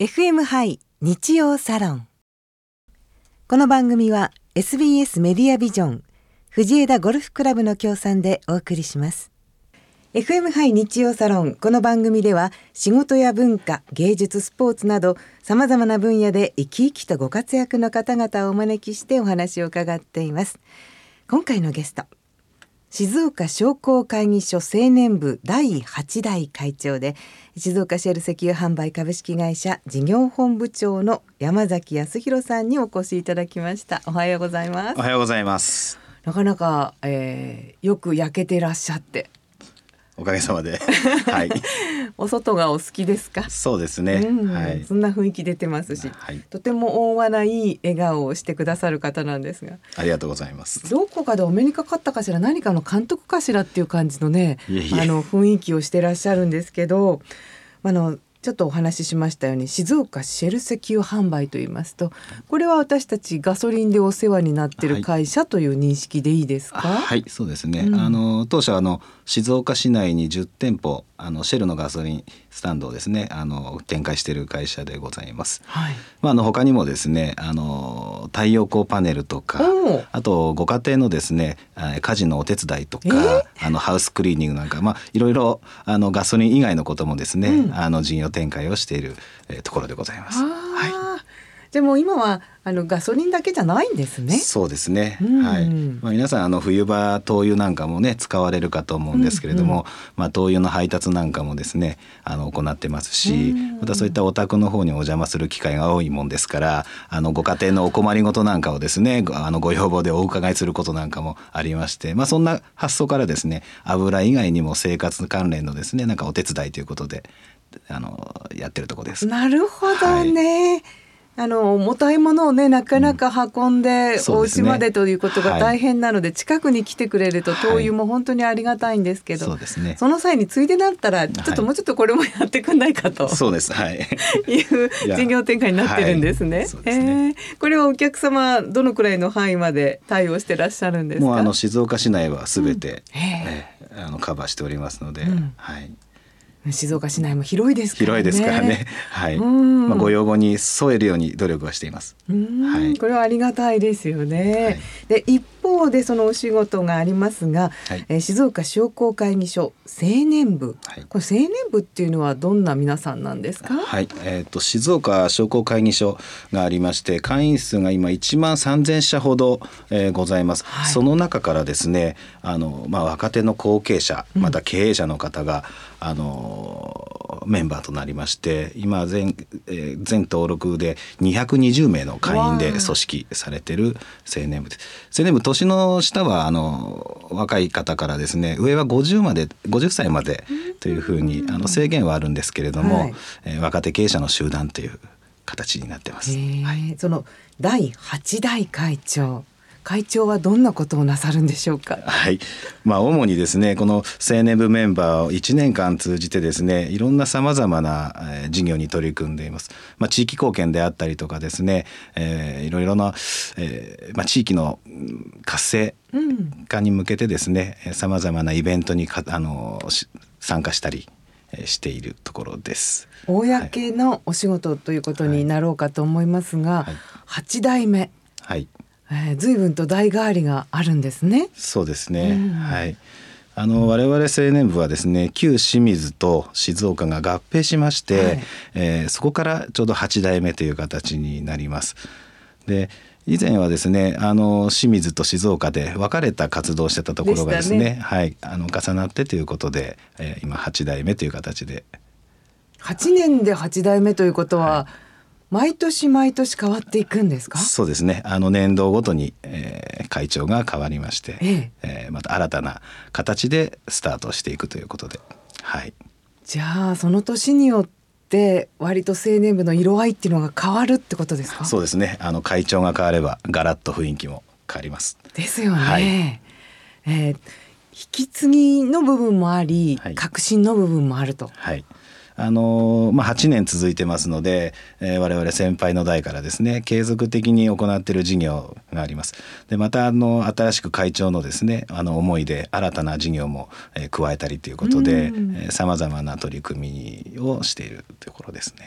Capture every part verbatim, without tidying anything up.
エフエム ハイ日曜サロン。この番組は エスビーエス メディアビジョン藤枝ゴルフクラブの協賛でお送りします。 エフエム ハイ日曜サロン。この番組では仕事や文化、芸術、スポーツなどさまざまな分野で生き生きとご活躍の方々をお招きしてお話を伺っています。今回のゲスト、静岡商工会議所青年部だいはちだい会長で静岡シェル石油販売株式会社事業本部長の山崎康弘さんにお越しいただきました。おはようございます。 おはようございます。 なかなか、えー、よく焼けてらっしゃって。 おかげさまで、はい、 お外がお好きですか？ そうですね、 うんはい、 そんな雰囲気出てますし、はい、とても大和ないい笑顔をしてくださる方なんですが、 ありがとうございます。 どこかでお目にかかったかしら、何かの監督かしらっていう感じのね、 いえいえ、 あの雰囲気をしてらっしゃるんですけど、あのちょっとお話ししましたように静岡シェル石油販売といいますと、これは私たちガソリンでお世話になっている会社という認識でいいですか？ はい、はい、そうですね、 うん、 あの当社はあの静岡市内にじゅってんぽあのシェルのガソリンスタンドをですねあの展開している会社でございます。はい、まあ、あの他にもですねあの太陽光パネルとか、あとご家庭のですね家事のお手伝いとか、あのハウスクリーニングなんか、まあ、いろいろあのガソリン以外のこともですね、うん、あの事業展開をしている、えー、ところでございます。はい、 でも今はあのガソリンだけじゃないんですね。 そうですね、 うん、 はい、まあ、皆さんあの冬場灯油なんかもね使われるかと思うんですけれども、うんうん、まあ、灯油の配達なんかもですねあの行ってますし、うん、またそういったお宅の方にお邪魔する機会が多いもんですから、あのご家庭のお困りごとなんかをですねあのご要望でお伺いすることなんかもありまして、まあ、そんな発想からですね油以外にも生活関連のですねなんかお手伝いということであのやってるところです。 なるほどね、はい、あの重たいものをねなかなか運んで、うん、お家までということが大変なので、はい、近くに来てくれると灯油も本当にありがたいんですけど、はい、そうですね、その際についでだったらちょっともうちょっとこれもやってくんないかと、はい、 そうです、はい、 いう事業展開になってるんですね。はい、そうですね、えー、これはお客様どのくらいの範囲まで対応してらっしゃるんですか？ もうあの静岡市内はすべて、うん、えー、あのカバーしておりますので、うん、はい、 静岡市内も広いですからね。 広いですからね、はい、まあ、ご要望に沿えるように努力はしています。 うん、はい、これはありがたいですよね。はい、で一方でそのお仕事がありますが、はい、えー、静岡商工会議所青年部、はい、これ青年部っていうのはどんな皆さんなんですか？ はい、えー、と静岡商工会議所がありまして、会員数が今いちまんさんぜんしゃほど、えー、ございます。はい、その中からですねあの、まあ、若手の後継者また経営者の方が、うん、あのメンバーとなりまして、今 全,、えー、全登録でにひゃくにじゅうめいの会員で組織されている青年部です。青年部年の下はあの若い方からですね上はごじゅうまでごじゅっさいまでというふうにあの制限はあるんですけれども、はい、えー、若手経営者の集団という形になってます。はい、 そのだいはちだい会長会長はどんなことをなさるんでしょうか？ はい、まあ、主にですねこの青年部メンバーをいちねんかん通じてですねいろんなさまざまな、えー、事業に取り組んでいます。まあ、地域貢献であったりとかですね、えー、いろいろな、えーまあ、地域の活性化に向けてですねさまざまなイベントにかあの参加したりしているところです。 公のお仕事ということになろうかと思いますが、はい、はちだいめ、 はい、 えー、随分と代替わりがあるんですね。 そうですね、うん、はい、あの我々青年部はですね旧清水と静岡が合併しまして、はい、えー、そこからちょうどはちだいめという形になります。で以前はですねあの清水と静岡で分かれた活動をしてたところがですね、ね、はい、あの重なってということで、えー、今はちだいめという形ではちねんではちだいめということは、はい、毎年毎年変わっていくんですか？ そうですね、あの年度ごとに、えー、会長が変わりまして、えええー、また新たな形でスタートしていくということで、はい、 じゃあその年によって割と青年部の色合いっていうのが変わるってことですか？ そうですね、あの会長が変わればガラッと雰囲気も変わります。 ですよね、 はい、 えー、引き継ぎの部分もあり、はい、革新の部分もあると、 はい、あのまあ、はちねん続いてますので、えー、我々先輩の代からですね継続的に行っている事業があります。でまたあの新しく会長のですねあの思いで新たな事業も、えー、加えたりということでさまざまな取り組みをしているというところですね。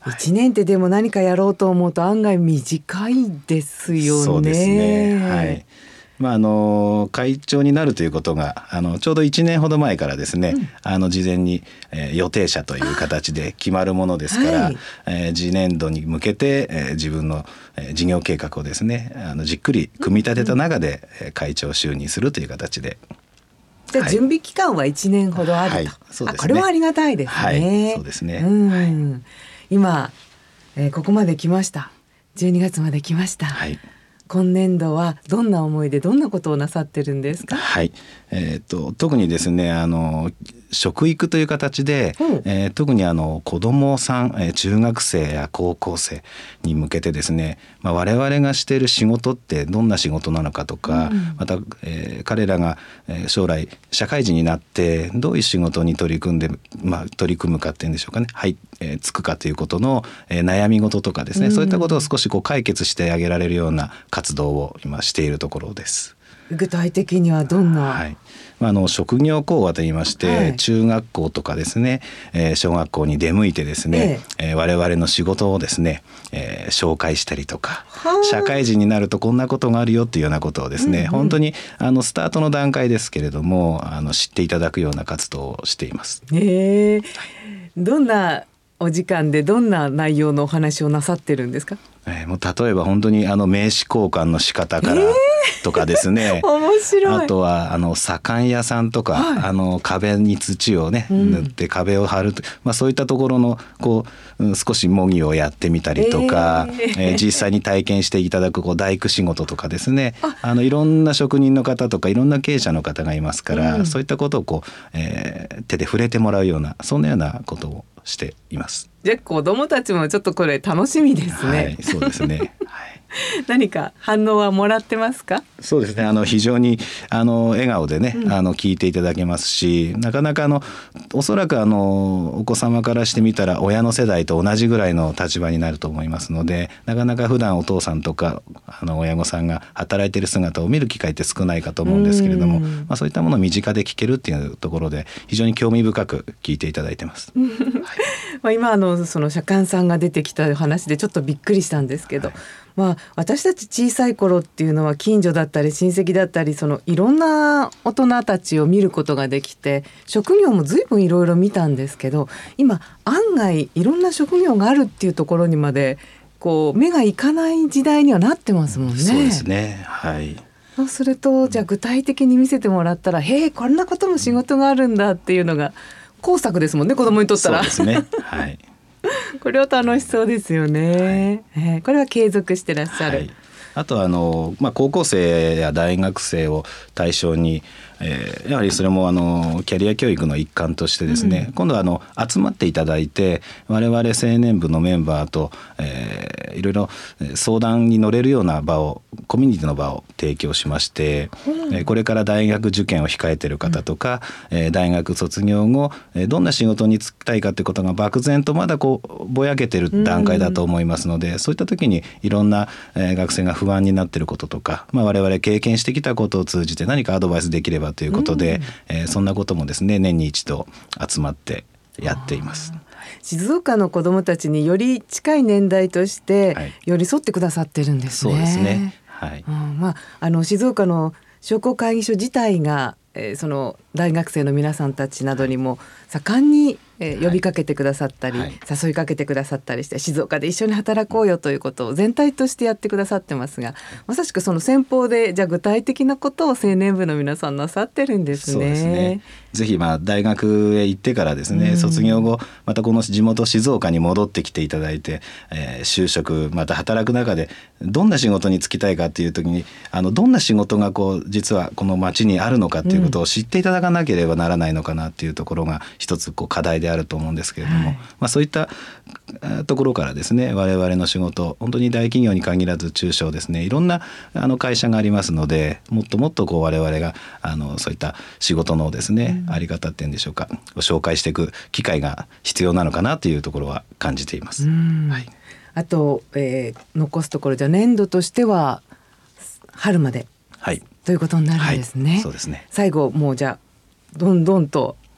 いちねんってでも何かやろうと思うと案外短いですよね。 そうですね、はい。まあ、あの会長になるということがあのちょうどいちねんほど前からですね、うん、あの事前に、えー、予定者という形で決まるものですから、はい、えー、次年度に向けて、えー、自分の、えー、事業計画をですねあのじっくり組み立てた中で、うんうん、会長就任するという形で。 じゃあ準備期間はいちねんほどあると、はい、そうですね、あこれはありがたいですね。 はい、そうですね、 うん、はい、今、えー、ここまで来ました。じゅうにがつまで来ました。はい、今年度はどんな思いでどんなことをなさってるんですか？ はい、えー、と特にですねあの食育という形で、うん、えー、特にあの子どもさん、えー、中学生や高校生に向けてですね、まあ、我々がしている仕事ってどんな仕事なのかとか、うん、また、えー、彼らが将来社会人になってどういう仕事に取り組んで、まあ、取り組むかっていうんでしょうかね、はい、えー、つくかということの、えー、悩み事とかですね、うん、そういったことを少しこう解決してあげられるような活動を今しているところです。 具体的にはどんな、 はい、まあ、あの職業講話といいまして、はい、中学校とかですね、えー、小学校に出向いてですね、えええー、我々の仕事をですね、えー、紹介したりとか、社会人になるとこんなことがあるよっていうようなことをですね、うんうん、本当にあのスタートの段階ですけれどもあの知っていただくような活動をしています。 えー、どんなお時間でどんな内容のお話をなさってるんですか？ えー、もう例えば本当にあの名刺交換の仕方からとかですね、 えー、面白い。 あとはあの左官屋さんとか、はい、あの壁に土をね、うん、塗って壁を張ると、まあ、そういったところのこう、うん、少し模擬をやってみたりとか、えーえー、実際に体験していただくこう大工仕事とかですね、ああのいろんな職人の方とかいろんな経営者の方がいますから、うん、そういったことをこう、えー、手で触れてもらうようなそんなようなことをしています。 じゃあ子どもたちもちょっとこれ楽しみですね。 はい、そうですね、はい、 何か反応はもらってますか？ そうですね、あの非常にあの笑顔でね、うん、あの聞いていただけますし、なかなかあのおそらくあのお子様からしてみたら親の世代と同じぐらいの立場になると思いますので、なかなか普段お父さんとかあの親御さんが働いている姿を見る機会って少ないかと思うんですけれども、まあ、そういったものを身近で聞けるっていうところで非常に興味深く聞いていただいてます、はい、 まあ今あのその左官さんが出てきた話でちょっとびっくりしたんですけど、はい、まあ、私たち小さい頃っていうのは近所だったり親戚だったりそのいろんな大人たちを見ることができて職業も随分いろいろ見たんですけど、今案外いろんな職業があるっていうところにまでこう目がいかない時代にはなってますもんね。 そうですね、はい。 そうするとじゃあ具体的に見せてもらったら、へえこんなことも仕事があるんだっていうのが工作ですもんね、子供にとったら。 そうですね、はい。 これは楽しそうですよね、はい、えー、これは継続してらっしゃる、はい、 あとはあの、まあ、高校生や大学生を対象に、えー、やはりそれもあのキャリア教育の一環としてですね、うん、今度はあの集まっていただいて我々青年部のメンバーと、えー、いろいろ相談に乗れるような場をコミュニティの場を提供しまして、うん、これから大学受験を控えている方とか、うん、大学卒業後どんな仕事に就きたいかということが漠然とまだこうぼやけてる段階だと思いますので、うん、そういった時にいろんな学生が不安になっていることとか、まあ、我々経験してきたことを通じて何かアドバイスできればということで、うん、えー、そんなこともですね年に一度集まってやっています。 静岡の子どもたちにより近い年代として寄り添ってくださってるんですね。 そうですね、はい。 うん、まあ、あの静岡の商工会議所自体が、えー、その大学生の皆さんたちなどにも盛んに、えー、呼びかけてくださったり、はい、誘いかけてくださったりして静岡で一緒に働こうよということを全体としてやってくださってますが、まさしくその先方でじゃあ具体的なことを青年部の皆さんなさってるんですね。 そうですね、ぜひまあ大学へ行ってからですね、うん、卒業後またこの地元静岡に戻ってきていただいて、えー、就職また働く中でどんな仕事に就きたいかっていう時にあのどんな仕事がこう実はこの町にあるのかっていうことを知っていただかなければならないのかなっていうところが一つこう課題であると思うんですけれども、はい、まあ、そういったところからですね我々の仕事本当に大企業に限らず中小ですねいろんなあの会社がありますのでもっともっとこう我々があのそういった仕事のですね、うん、あり方っていうんでしょうかご紹介していく機会が必要なのかなというところは感じています。はい、 あと、えー、残すところじゃ年度としては春まで、はい、ということになるんですね。 はい、そうですね。 最後もうじゃあどんどんと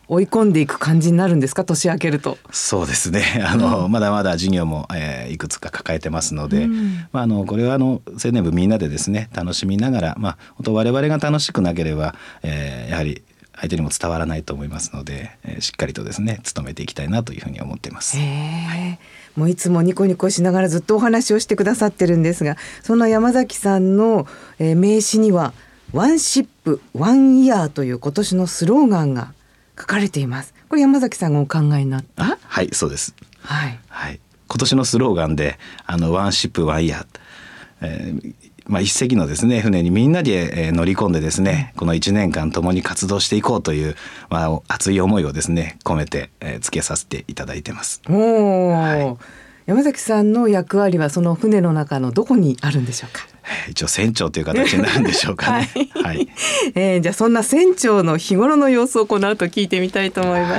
追い込んでいく感じになるんですか、年明けると。 そうですね、あの、うん、まだまだ事業も、えー、いくつか抱えてますので、うん、まあ、あのこれはあの青年部みんなでですね楽しみながら、まあ、本当我々が楽しくなければ、えー、やはり相手にも伝わらないと思いますので、えー、しっかりとですね努めていきたいなというふうに思っています。 へー、もういつもニコニコしながらずっとお話をしてくださってるんですが、そんな山崎さんの、えー、名刺にはワンシップワンイヤーという今年のスローガンが書かれています。これ山崎さんがお考えになった？ はい、そうです、 はいはい、今年のスローガンであのワンシップワンイヤー、えーまあ、一隻のですね船にみんなで乗り込んでですね、このいちねんかん共に活動していこうという、まあ、熱い思いをですね込めて、えー、つけさせていただいてます。 おー、はい、山崎さんの役割はその船の中のどこにあるんでしょうか？ 一応船長という形になるんでしょうかね。はいはい、 えー、じゃあそんな船長の日頃の様子をこの後聞いてみたいと思います。はい、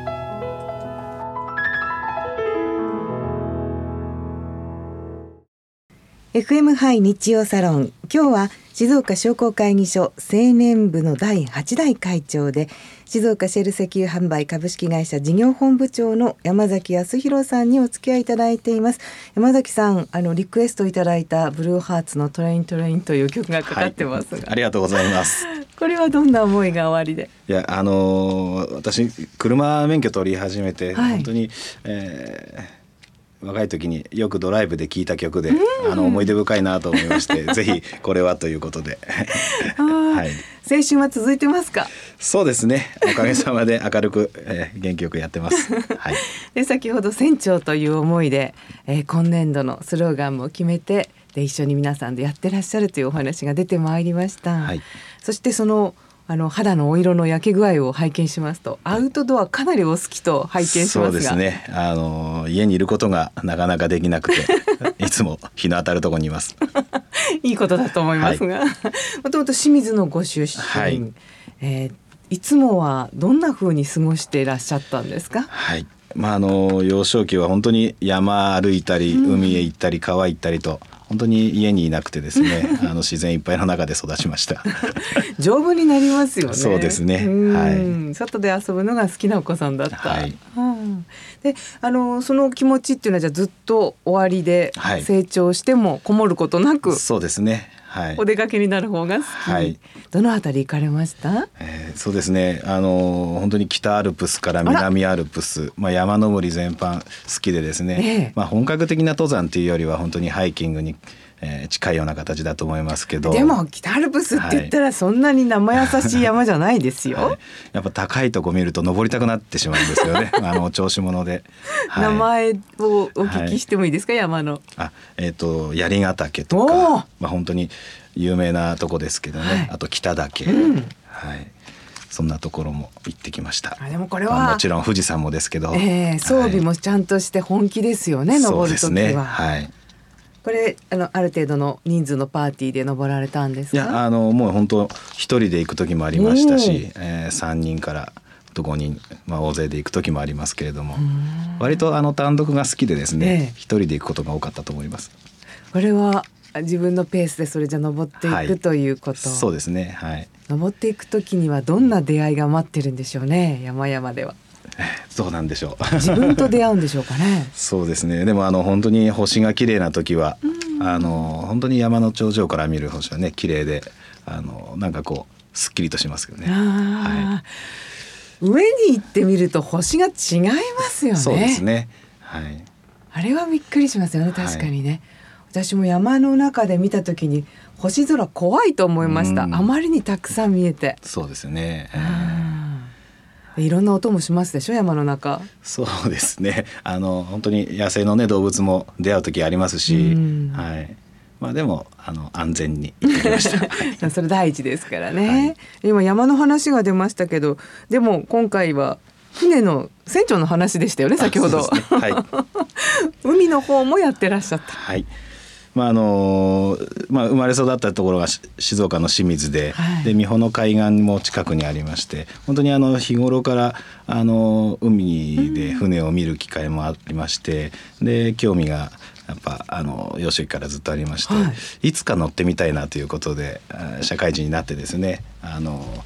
エフエム ハイ日曜サロン、今日は静岡商工会議所青年部のだいはちだい会長で静岡シェル石油販売株式会社事業本部長の山崎康弘さんにお付き合いいただいています。山崎さん、あのリクエストいただいたブルーハーツのトレイントレインという曲がかかってますが、はい、 ありがとうございます。 これはどんな思いがおありで？ いや、あのー、私車免許取り始めて、はい、本当に、えー若い時によくドライブで聴いた曲で、うん、あの思い出深いなと思いましてぜひこれはということではい、 青春は続いてますか？ そうですね、おかげさまで明るく、えー、元気よくやってます、はい、 で先ほど船長という思いで、えー、今年度のスローガンも決めてで一緒に皆さんでやってらっしゃるというお話が出てまいりました、はい、そしてそのあの肌のお色の焼け具合を拝見しますとアウトドアかなりお好きと拝見しますが、 そうですね、あの家にいることがなかなかできなくていつも日の当たるところにいますいいことだと思いますが、はい、もともと清水のご出身、はい、えー、いつもはどんな風に過ごしていらっしゃったんですか？ はい、まあ、あの幼少期は本当に山歩いたり、うん、海へ行ったり川行ったりと本当に家にいなくてですねあの自然いっぱいの中で育ちました丈夫になりますよね。 そうですね、はい、 外で遊ぶのが好きなお子さんだった、 はい、 うん、であのその気持ちっていうのはじゃあずっと終わりで成長してもこもることなく、はい、 そうですね、はい、 お出かけになる方が好き、はい、どのあたり行かれました？ えー、そうですね、あの本当に北アルプスから南アルプス、まあ、山登り全般好きでですね、えーまあ、本格的な登山というよりは本当にハイキングに、えー、近いような形だと思いますけど、 でも北アルプスって言ったらそんなに生優しい山じゃないですよ、はい、 やっぱ高いとこ見ると登りたくなってしまうんですよねあの調子者で、 はい、名前をお聞きしてもいいですか？はい、山のあ、えーと、槍ヶ岳とか、まあ、本当に有名なとこですけどね、はい、あと北岳、うん、はい、そんなところも行ってきました。 あ、でもこれは、 まあ、もちろん富士山もですけど、 えー、装備もちゃんとして本気ですよね、はい、登るときは。そうですね、はい、これ あのある程度の人数のパーティーで登られたんですか？ いや、あのもう本当一人で行く時もありましたし、えー、さんにんからごにん、まあ、大勢で行く時もありますけれども、割とあの単独が好きでですね、一、えー、人で行くことが多かったと思います。 これは自分のペースでそれじゃ登っていく、はい、ということ。 そうですね、はい、 登っていく時にはどんな出会いが待ってるんでしょうね、山々では。 どうなんでしょう自分と出会うんでしょうかねそうですね、でもあの本当に星が綺麗な時は、あの本当に山の頂上から見る星はね綺麗で、あのなんかこうすっきりとしますよね。はい、 上に行ってみると星が違いますよね。 そうですね、はい、 あれはびっくりしますよね、確かにね、はい、私も山の中で見た時に星空怖いと思いました。あまりにたくさん見えて。 そうですね、 えー、いろんな音もしますでしょ、山の中。 そうですね、あの本当に野生の、ね、動物も出会う時ありますし、はい、まあ、でもあの安全に行ってきましたそれ第一ですからね、はい、今山の話が出ましたけど、でも今回は船の船長の話でしたよね、先ほど、ね、はい、海の方もやってらっしゃった。 はい、まああのまあ、生まれ育ったところが静岡の清水 で,、はい、で三保の海岸も近くにありまして、本当にあの日頃からあの海で船を見る機会もありまして、うん、で興味がやっぱあの幼少期からずっとありまして、はい、いつか乗ってみたいなということで社会人になってですね、あの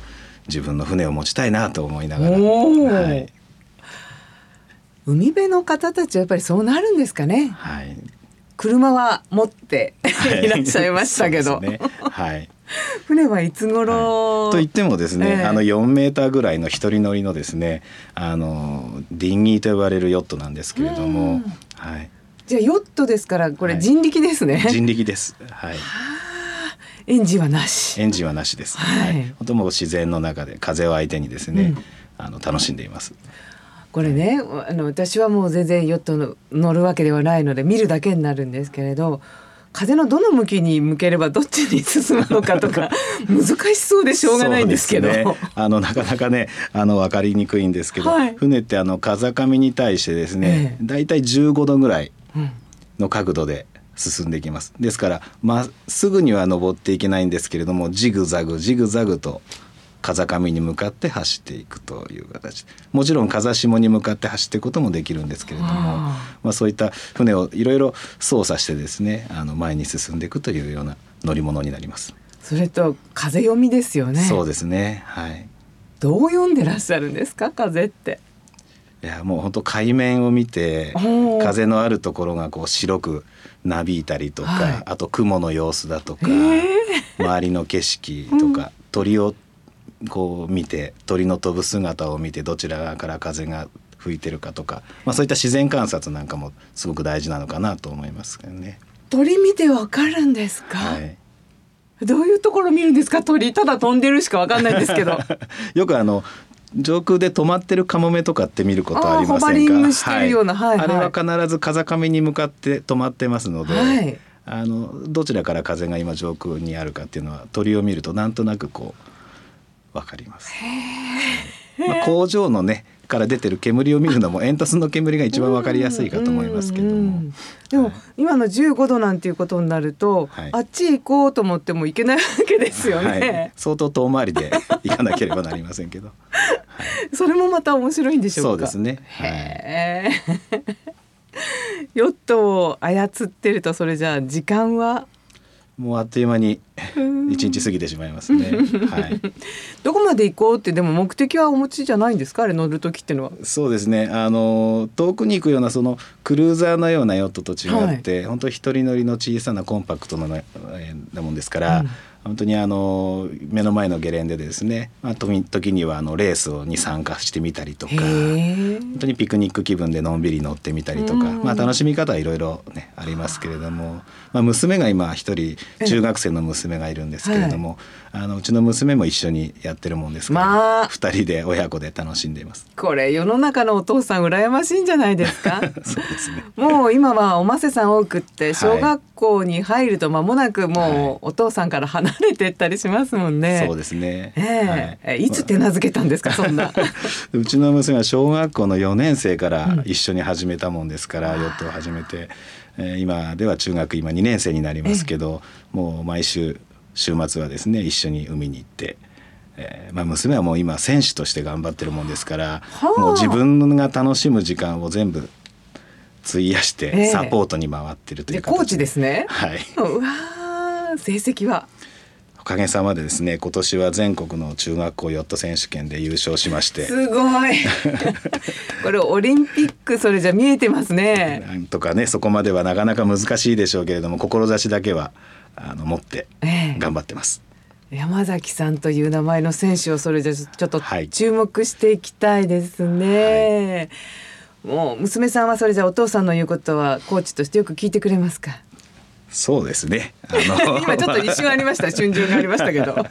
自分の船を持ちたいなと思いながら、 はい、海辺の方たちはやっぱりそうなるんですかね。 はい、 車は持っていらっしゃいましたけど、 はい、そうですね、はい、 船はいつ頃、 はい、といってもですね、えー、あのよんメーターぐらいの一人乗りのですね、あのディンギーと呼ばれるヨットなんですけれども、はい、 じゃあヨットですからこれ人力ですね。 はい、人力です、はい、 エンジンはなし。 エンジンはなしです、はいはい、本当もう自然の中で風を相手にですね、うん、あの楽しんでいます。 これね、あの私はもう全然ヨットの乗るわけではないので見るだけになるんですけれど、風のどの向きに向ければどっちに進むのかとか難しそうでしょうがないんですけど、 そうですね、あのなかなかねあの分かりにくいんですけど、はい、船ってあの風上に対してですね、ええ、だいたいじゅうごどぐらいの角度で進んでいきます。ですからまっすぐには登っていけないんですけれども、ジグザグジグザグと風上に向かって走っていくという形、もちろん風下に向かって走っていくこともできるんですけれども、まあ、そういった船をいろいろ操作してですね、あの前に進んでいくというような乗り物になります。 それと風読みですよね。 そうですね、はい、 どう読んでらっしゃるんですか、風って。 いやもう本当海面を見て風のあるところがこう白くなびいたりとか、はい、あと雲の様子だとか周りの景色とか、うん、鳥をこう見て鳥の飛ぶ姿を見てどちら側から風が吹いてるかとか、まあ、そういった自然観察なんかもすごく大事なのかなと思いますけどね。 鳥見てわかるんですか。 はい、 どういうところ見るんですか。鳥ただ飛んでるしかわかんないんですけどよくあの上空で止まってるカモメとかって見ることありませんか。 ホバリングしてるような、はいはいはい、 あれは必ず風上に向かって止まってますので、はい、あのどちらから風が今上空にあるかっていうのは鳥を見るとなんとなくこうわかります。まあ、工場のねから出てる煙を見るのも煙突の煙が一番わかりやすいかと思いますけども、うんうん、 でも、はい、今のじゅうごどなんていうことになると、はい、あっち行こうと思っても行けないわけですよね。はい、 相当遠回りで行かなければなりませんけど、 はい、それもまた面白いんでしょうか。 そうですね、 へーヨットを操ってるとそれじゃあ時間はもうあっという間に一日過ぎてしまいますね。はい、 どこまで行こうってでも目的はお持ちじゃないんですか、あれ乗る時っていうのは。 そうですね、あの遠くに行くようなそのクルーザーのようなヨットと違って、はい、本当一人乗りの小さなコンパクトなもんですから、うん、本当にあの目の前のゲレンデでですね、まあ、時にはあのレースに参加してみたりとか、本当にピクニック気分でのんびり乗ってみたりとか、まあ、楽しみ方はいろいろねありますけれども、まあ、娘が今一人中学生の娘がいるんですけれども、はい、あのうちの娘も一緒にやってるもんですから、まあ、二人で親子で楽しんでいます。 これ世の中のお父さん羨ましいんじゃないですか。 そうですね、 もう今はおませさん多くって小学校に入ると間もなくもうお父さんから離れてったりしますもんね。 はい、そうですね、 えーはい、いつ手なずけたんですか、そんな。 うちの娘は小学校のよねん生から一緒に始めたもんですから、うん、ヨットを始めて、えー、今では中学今にねん生になりますけど、えー、もう毎週週末はですね一緒に海に行って、えーまあ、娘はもう今選手として頑張ってるもんですから、はあ、もう自分が楽しむ時間を全部費やしてサポートに回ってるという形で、 えー、コーチですね。 はい、 うわ成績はおかげさまでですね、今年は全国の中学校ヨット選手権で優勝しまして、 すごいこれオリンピックそれじゃ見えてますね。 なんとかねそこまではなかなか難しいでしょうけれども、志だけはあの持って頑張ってます。 えー、山崎さんという名前の選手をそれじゃちょっと注目していきたいですね。はい、もう娘さんはそれじゃお父さんの言うことはコーチとしてよく聞いてくれますか。 そうですね、あの今ちょっと一瞬ありました瞬順がありましたけど、はい、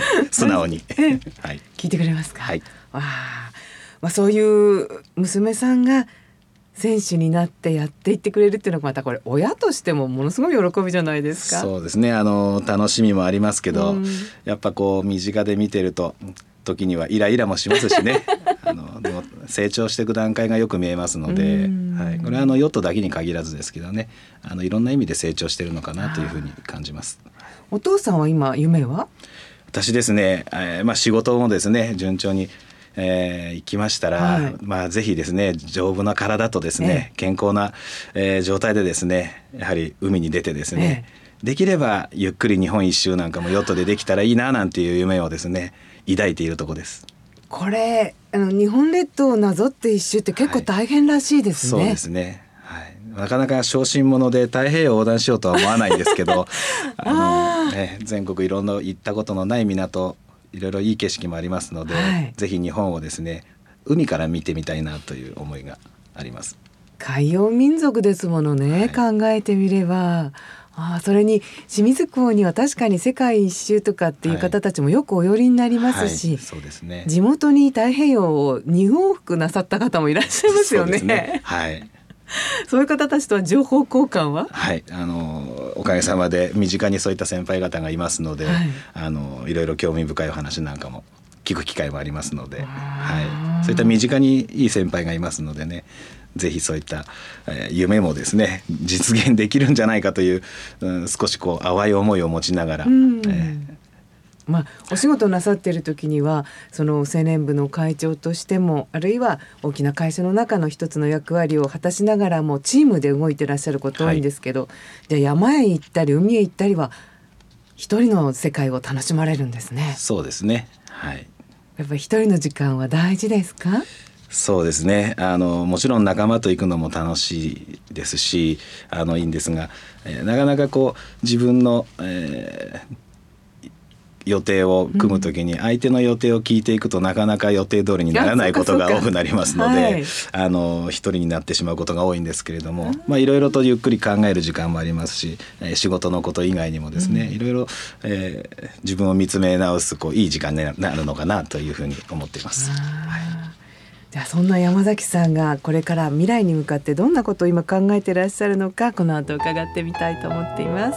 素直に、 はい、聞いてくれますか。 はい、 わあ、まあ、そういう娘さんが選手になってやっていってくれるっていうのがまたこれ親としてもものすごい喜びじゃないですか。 そうですね、あの楽しみもありますけど、うん、やっぱこう身近で見てると時にはイライラもしますしねあのでも成長していく段階がよく見えますので、はい、これはあのヨットだけに限らずですけどね、あのいろんな意味で成長しているのかなというふうに感じます。 お父さんは今夢は？ 私ですね、えーまあ、仕事もですね順調に、えー、行きましたら、はい、まあ、ぜひですね丈夫な体とですね、えー、健康な、えー、状態でですねやはり海に出てですね、えー、できればゆっくり日本一周なんかもヨットでできたらいいななんていう夢をですね抱いているところです。 これあの日本列島をなぞって一周って結構大変らしいですね。 はい、そうですね、はい、なかなか小心者で太平洋横断しようとは思わないんですけどあの、ね、全国いろんな行ったことのない港、いろいろいい景色もありますので、はい、ぜひ日本をですね海から見てみたいなという思いがあります。 海洋民族ですものね、はい、考えてみれば。あ、それに清水港には確かに世界一周とかっていう方たちもよくお寄りになりますし、はいはい、 そうですね、 地元に太平洋をに往復なさった方もいらっしゃいますよ ね, そうですね、はい、そういう方たちとは情報交換は、 はい、あのおかげさまで身近にそういった先輩方がいますので、はい、あのいろいろ興味深いお話なんかも聞く機会もありますので、はい、そういった身近にいい先輩がいますのでね、ぜひそういった、えー、夢もですね実現できるんじゃないかという、うん、少しこう淡い思いを持ちながら、うんえーまあ、お仕事なさっている時にはその青年部の会長としても、あるいは大きな会社の中の一つの役割を果たしながらもチームで動いてらっしゃること多いんですけど、はい、じゃあ山へ行ったり海へ行ったりは一人の世界を楽しまれるんですね。 そうですね、はい、 やっぱり一人の時間は大事ですか？ そうですね、あのもちろん仲間と行くのも楽しいですし、あのいいんですが、えー、なかなかこう自分の、えー予定を組むときに相手の予定を聞いていくと、なかなか予定通りにならないことが多くなりますので、はい、あの一人になってしまうことが多いんですけれども、まあいろいろとゆっくり考える時間もありますし、えー、仕事のこと以外にもですね、うん、いろいろ、えー、自分を見つめ直すこういい時間になるのかなというふうに思っています。はい、 じゃあそんな山崎さんがこれから未来に向かってどんなことを今考えていらっしゃるのか、この後伺ってみたいと思っています。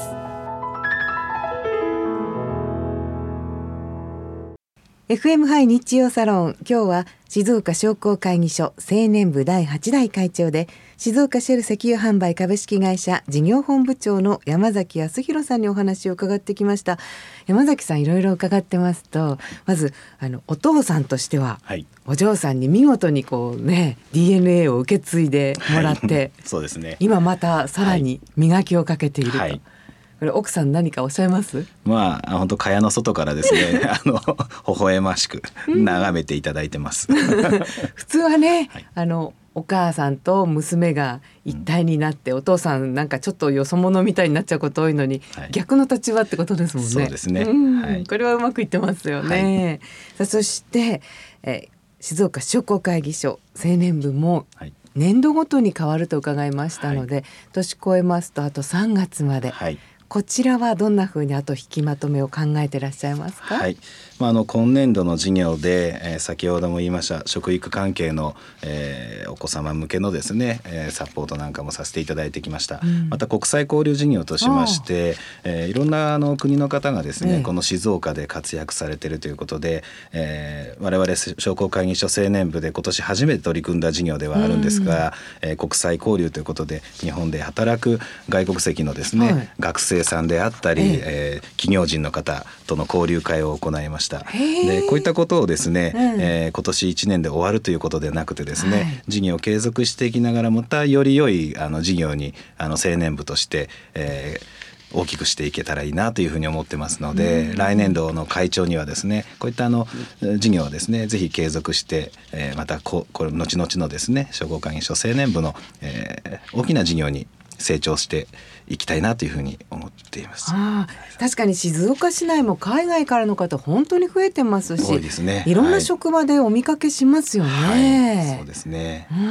エフエム ハイ日曜サロン、今日は静岡商工会議所青年部だいはち代会長で静岡シェル石油販売株式会社事業本部長の山崎康弘さんにお話を伺ってきました。山崎さん、いろいろ伺ってますと、まずあのお父さんとしては、はい、お嬢さんに見事にこう、ね、ディーエヌエー を受け継いでもらって、はい、そうですね、今またさらに磨きをかけていると、はいはい、これ奥さん何かおっしゃいます？ まあ本当蚊帳の外からですねあの微笑ましく眺めていただいてます、うん、 普通はね、はい、あのお母さんと娘が一体になって、うん、お父さんなんかちょっとよそ者みたいになっちゃうこと多いのに、はい、逆の立場ってことですもんね。 そうですね、 うんはい、 これはうまくいってますよね、はい、さあそして、えー、静岡商工会議所青年部も年度ごとに変わると伺いましたので、はい、年越えますとあとさんがつまで、はい、こちらはどんなふうにあと引きまとめを考えていらっしゃいますか？ はい、まあ、あの今年度の事業で、えー、先ほども言いました食育関係の、えー、お子様向けのですね、えー、サポートなんかもさせていただいてきました、うん、また国際交流事業としまして、えー、いろんなあの国の方がですね、えー、この静岡で活躍されているということで、えー、我々商工会議所青年部で今年初めて取り組んだ事業ではあるんですが、うん、えー、国際交流ということで日本で働く外国籍のですね、はい、学生さんであったり、えーえー、企業人の方との交流会を行いました。でこういったことをですね、うん、えー、今年いちねんで終わるということでなくてですね、はい、事業を継続していきながらまたより良いあの事業にあの青年部として、えー、大きくしていけたらいいなというふうに思ってますので、うん、来年度の会長にはですねこういったあの事業をですねぜひ継続して、えー、またここれ後々のですね商工会議所青年部の、えー、大きな事業に成長していきたいなというふうに思っています。 あ、確かに静岡市内も海外からの方本当に増えてますし、 多いですね、 いろんな職場でお見かけしますよね、 はいはい、そうですね、 うん、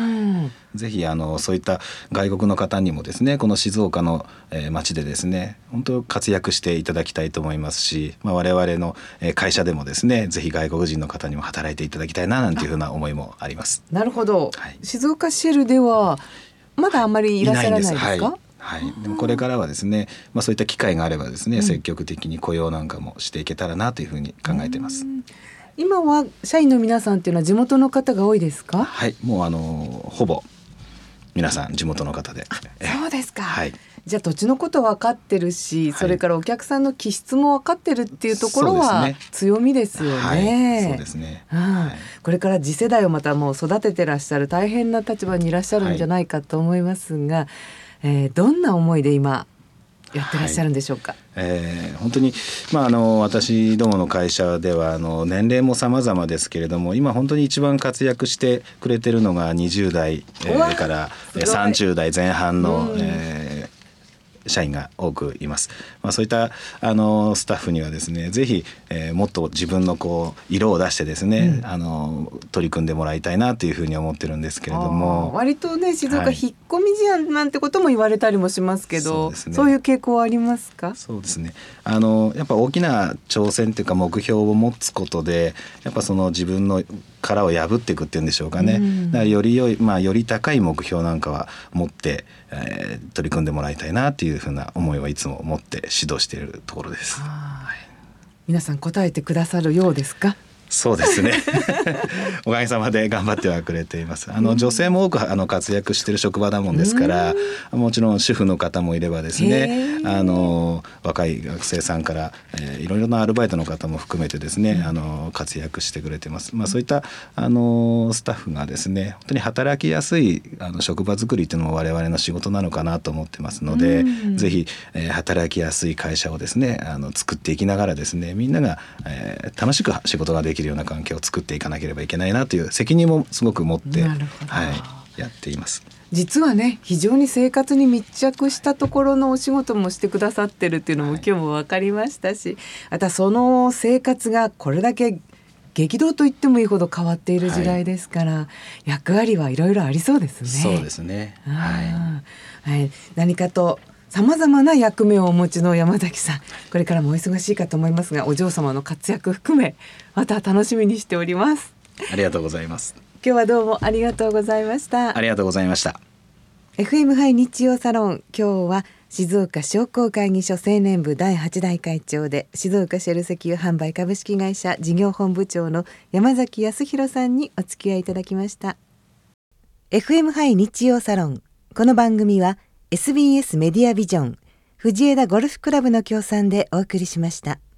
ぜひあのそういった外国の方にもですねこの静岡の、えー、町でですね本当活躍していただきたいと思いますし、まあ、我々の会社でもですねぜひ外国人の方にも働いていただきたいななんていうふうな思いもあります。 なるほど、はい、静岡シェルではまだあんまりいらっしゃらないですか？ はい、はい、でもこれからはですね、まあ、そういった機会があればですね、うん、積極的に雇用なんかもしていけたらなというふうに考えています。 今は社員の皆さんっていうのは地元の方が多いですか？ はい、もうあのほぼ皆さん地元の方で。 そうですか、 はい、 じゃあ土地のこと分かってるし、はい、それからお客さんの気質も分かってるっていうところは強みですよね。 はい、そうですね、 うん、はい、これから次世代をまたもう育ててらっしゃる大変な立場にいらっしゃるんじゃないかと思いますが、はい、えー、どんな思いで今やってらっしゃるんでしょうか。 はい、えー、本当に、まあ、あの私どもの会社ではあの年齢も様々ですけれども、今本当に一番活躍してくれてるのがにじゅう代、えー、からさんじゅう代前半の、えー社員が多くいます。まあ、そういったあのスタッフにはですね、ぜひ、えー、もっと自分のこう色を出してですね、うん、あの取り組んでもらいたいなというふうに思ってるんですけれども、 割とね静岡、はい、引っ込み思案なんてことも言われたりもしますけど、そうですね、そういう傾向はありますか。 そうですね、あのやっぱ大きな挑戦というか目標を持つことで、やっぱその自分の殻を破っていくっていうんでしょうかね、うん、だからより良い、まあ、より高い目標なんかは持って、えー、取り組んでもらいたいなというふうな思いはいつも持って指導しているところです。はい、 皆さん答えてくださるようですか。 そうですねおかげさまで頑張ってはくれています。あの女性も多くあの活躍している職場だもんですから、もちろん主婦の方もいればですね、あの若い学生さんから、えー、いろいろなアルバイトの方も含めてですね、あの活躍してくれてます。まあ、そういったあのスタッフがですね、本当に働きやすいあの職場作りというのも我々の仕事なのかなと思ってますので、ぜひ、えー、働きやすい会社をですね、あの作っていきながらですね、みんなが、えー、楽しく仕事ができるような環境を作っていかなければいけないなという責任もすごく持って、はい、やっています。 実はね、非常に生活に密着したところのお仕事もしてくださってるっていうのも今日も分かりましたし、はい、またその生活がこれだけ激動と言ってもいいほど変わっている時代ですから、はい、役割はいろいろありそうですね。 そうですね、はいはい、何かとさまざまな役目をお持ちの山崎さん、これからもお忙しいかと思いますが、お嬢様の活躍含めまた楽しみにしております。 ありがとうございます。 今日はどうもありがとうございました。 ありがとうございました。 エフエム ハイ日曜サロン、今日は静岡商工会議所青年部だいはち代会長で静岡シェル石油販売株式会社事業本部長の山崎康弘さんにお付き合いいただきました。 エフエム ハイ日曜サロン、この番組はエスビーエス メディアビジョン藤枝ゴルフクラブの協賛でお送りしました。